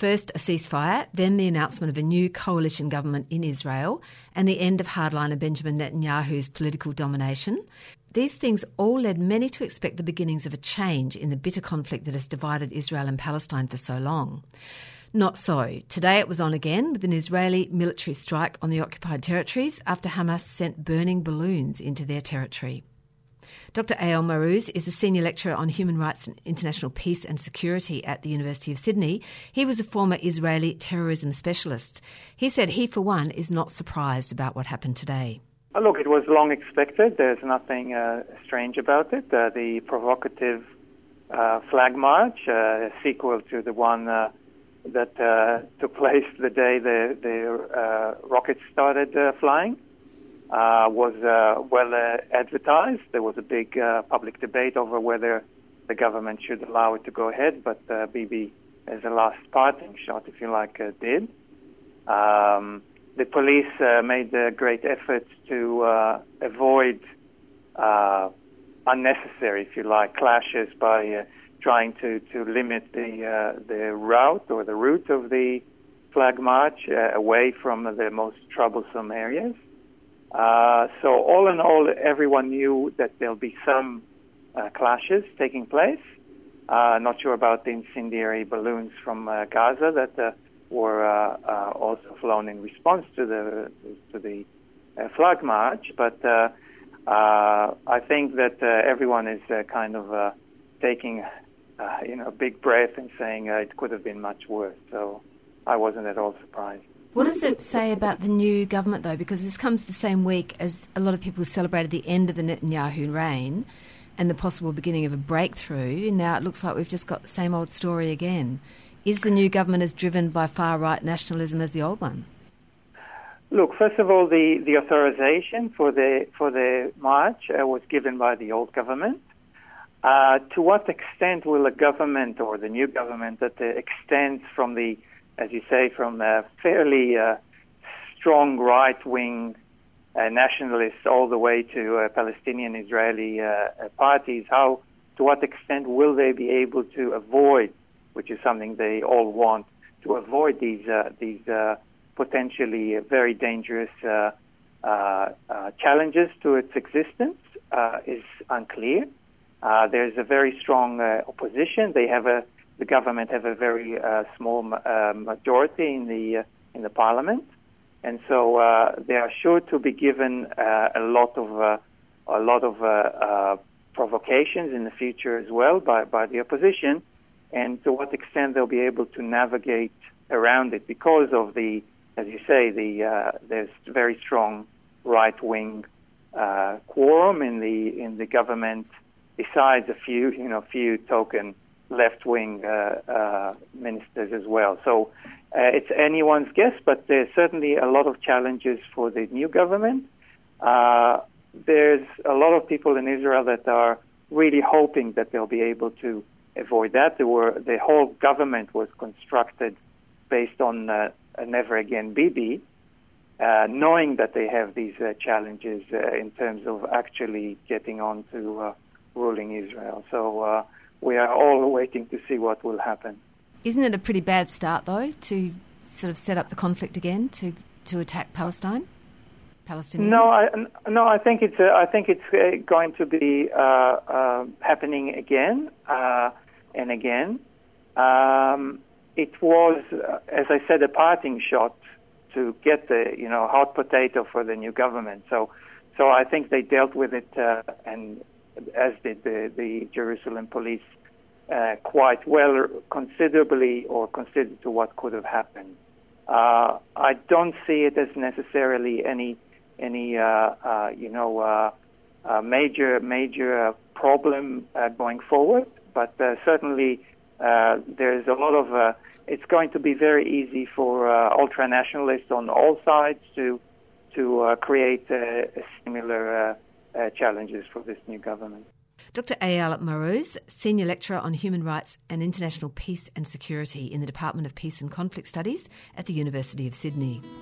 First a ceasefire, then the announcement of a new coalition government in Israel and the end of hardliner Benjamin Netanyahu's political domination. These things all led many to expect the beginnings of a change in the bitter conflict that has divided Israel and Palestine for so long. Not so. Today it was on again with an Israeli military strike on the occupied territories after Hamas sent burning balloons into their territory. Dr. Eyal Marouz is a senior lecturer on human rights and international peace and security at the University of Sydney. He was a former Israeli terrorism specialist. He said he, for one, is not surprised about what happened today. Look, it was long expected. There's nothing strange about it. The provocative flag march, sequel to the one that took place the day the rockets started flying, was well advertised. There was a big public debate over whether the government should allow it to go ahead, but Bibi, as a last parting shot, if you like, did. The police made great efforts to avoid unnecessary, if you like, clashes by trying to limit the route or the route of the flag march away from the most troublesome areas. So all in all, everyone knew that there'll be some clashes taking place. Not sure about the incendiary balloons from Gaza that were also flown in response to the flag march, but I think that everyone is kind of taking a big breath and saying it could have been much worse. So I wasn't at all surprised. What does it say about the new government, though? Because this comes the same week as a lot of people celebrated the end of the Netanyahu reign and the possible beginning of a breakthrough. Now it looks like we've just got the same old story again. Is the new government as driven by far-right nationalism as the old one? Look, first of all, the authorization for the march was given by the old government. To what extent will a government or the new government that extends from the, as you say, from a fairly strong right-wing nationalists all the way to Palestinian-Israeli parties, to what extent will they be able to avoid, which is something they all want, to avoid these potentially very dangerous challenges to its existence is unclear. There's a very strong opposition. The government have a very small majority in the parliament, and so they are sure to be given a lot of provocations in the future as well by the opposition. And to what extent they'll be able to navigate around it because of the, as you say, there's very strong right-wing quorum in the government, besides a few token left-wing ministers as well. So it's anyone's guess, but there's certainly a lot of challenges for the new government. There's a lot of people in Israel that are really hoping that they'll be able to avoid that. The whole government was constructed based on a never again Bibi, knowing that they have these challenges in terms of actually getting on to ruling Israel. So we are all waiting to see what will happen. Isn't it a pretty bad start, though, to sort of set up the conflict again, to attack Palestinians? No, I think it's going to be happening again and again. It was, as I said, a parting shot to get the hot potato for the new government. So I think they dealt with it, and as did the Jerusalem police, quite well, considerably, or considered to what could have happened. I don't see it as necessarily any major problem going forward, but certainly there's a lot of. It's going to be very easy for ultra-nationalists on all sides to create similar challenges for this new government. Dr. Eyal Marouz, Senior Lecturer on Human Rights and International Peace and Security in the Department of Peace and Conflict Studies at the University of Sydney.